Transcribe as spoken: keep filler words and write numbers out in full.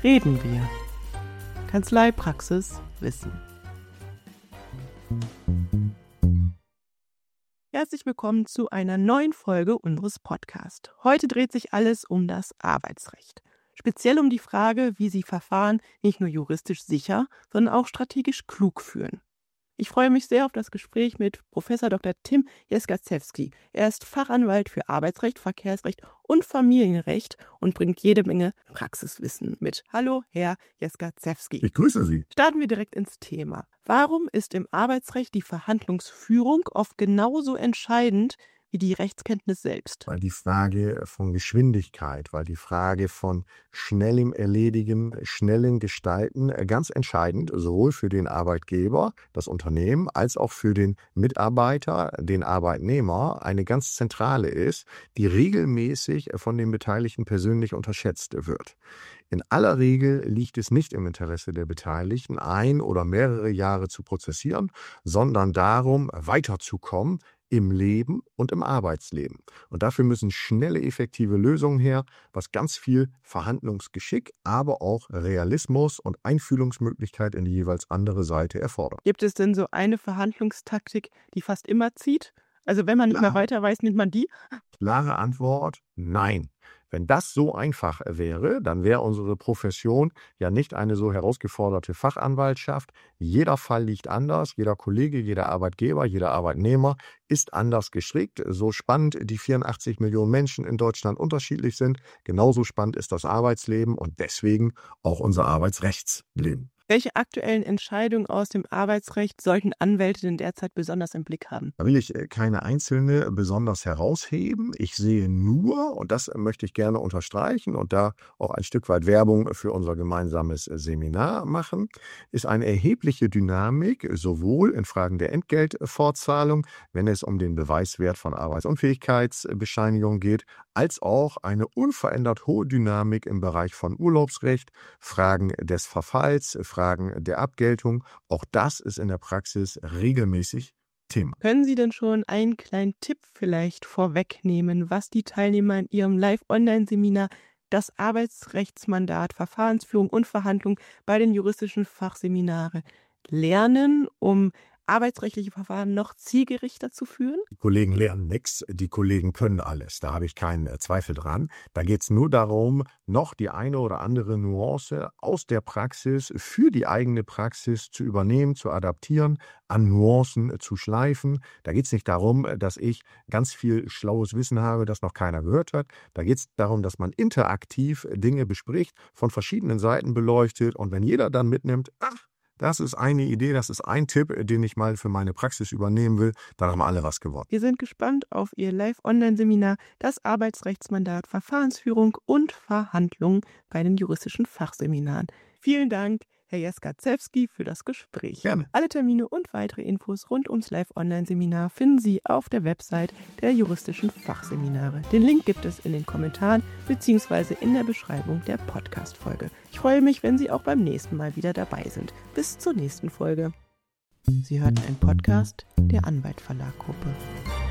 reden wir. Kanzleipraxis Wissen. Herzlich willkommen zu einer neuen Folge unseres Podcasts. Heute dreht sich alles um das Arbeitsrecht. Speziell um die Frage, wie Sie Verfahren nicht nur juristisch sicher, sondern auch strategisch klug führen. Ich freue mich sehr auf das Gespräch mit Professor Doktor Tim Jesgacewski. Er ist Fachanwalt für Arbeitsrecht, Verkehrsrecht und Familienrecht und bringt jede Menge Praxiswissen mit. Hallo, Herr Jesgacewski. Ich grüße Sie. Starten wir direkt ins Thema. Warum ist im Arbeitsrecht die Verhandlungsführung oft genauso entscheidend wie die Rechtskenntnis selbst? Weil die Frage von Geschwindigkeit, weil die Frage von schnellem Erledigen, schnellen Gestalten ganz entscheidend, sowohl für den Arbeitgeber, das Unternehmen, als auch für den Mitarbeiter, den Arbeitnehmer, eine ganz zentrale ist, die regelmäßig von den Beteiligten persönlich unterschätzt wird. In aller Regel liegt es nicht im Interesse der Beteiligten, ein oder mehrere Jahre zu prozessieren, sondern darum, weiterzukommen im Leben und im Arbeitsleben. Und dafür müssen schnelle, effektive Lösungen her, was ganz viel Verhandlungsgeschick, aber auch Realismus und Einfühlungsmöglichkeit in die jeweils andere Seite erfordert. Gibt es denn so eine Verhandlungstaktik, die fast immer zieht? Also wenn man nicht mehr weiter weiß, nimmt man die? Klare Antwort, nein. Wenn das so einfach wäre, dann wäre unsere Profession ja nicht eine so herausgeforderte Fachanwaltschaft. Jeder Fall liegt anders, jeder Kollege, jeder Arbeitgeber, jeder Arbeitnehmer ist anders gestrickt. So spannend die vierundachtzig Millionen Menschen in Deutschland unterschiedlich sind, genauso spannend ist das Arbeitsleben und deswegen auch unser Arbeitsrechtsleben. Welche aktuellen Entscheidungen aus dem Arbeitsrecht sollten Anwälte denn derzeit besonders im Blick haben? Da will ich keine einzelne besonders herausheben. Ich sehe nur, und das möchte ich gerne unterstreichen und da auch ein Stück weit Werbung für unser gemeinsames Seminar machen, ist eine erhebliche Dynamik, sowohl in Fragen der Entgeltfortzahlung, wenn es um den Beweiswert von Arbeitsunfähigkeitsbescheinigung geht, als auch eine unverändert hohe Dynamik im Bereich von Urlaubsrecht, Fragen des Verfalls, Fragen der Abgeltung. Auch das ist in der Praxis regelmäßig Thema. Können Sie denn schon einen kleinen Tipp vielleicht vorwegnehmen, was die Teilnehmer in Ihrem Live-Online-Seminar das Arbeitsrechtsmandat, Verfahrensführung und Verhandlung bei den juristischen Fachseminare lernen, um arbeitsrechtliche Verfahren noch zielgerichter zu führen? Die Kollegen lernen nichts, die Kollegen können alles. Da habe ich keinen Zweifel dran. Da geht es nur darum, noch die eine oder andere Nuance aus der Praxis für die eigene Praxis zu übernehmen, zu adaptieren, an Nuancen zu schleifen. Da geht es nicht darum, dass ich ganz viel schlaues Wissen habe, das noch keiner gehört hat. Da geht es darum, dass man interaktiv Dinge bespricht, von verschiedenen Seiten beleuchtet und wenn jeder dann mitnimmt, ach, das ist eine Idee, das ist ein Tipp, den ich mal für meine Praxis übernehmen will. Dann haben alle was gewonnen. Wir sind gespannt auf Ihr Live-Online-Seminar, das Arbeitsrechtsmandat, Verfahrensführung und Verhandlung bei den juristischen Fachseminaren. Vielen Dank, Herr Jesgacewski, für das Gespräch. Gerne. Alle Termine und weitere Infos rund ums Live-Online-Seminar finden Sie auf der Website der juristischen Fachseminare. Den Link gibt es in den Kommentaren bzw. in der Beschreibung der Podcast-Folge. Ich freue mich, wenn Sie auch beim nächsten Mal wieder dabei sind. Bis zur nächsten Folge. Sie hörten einen Podcast der Anwalt Verlag Gruppe.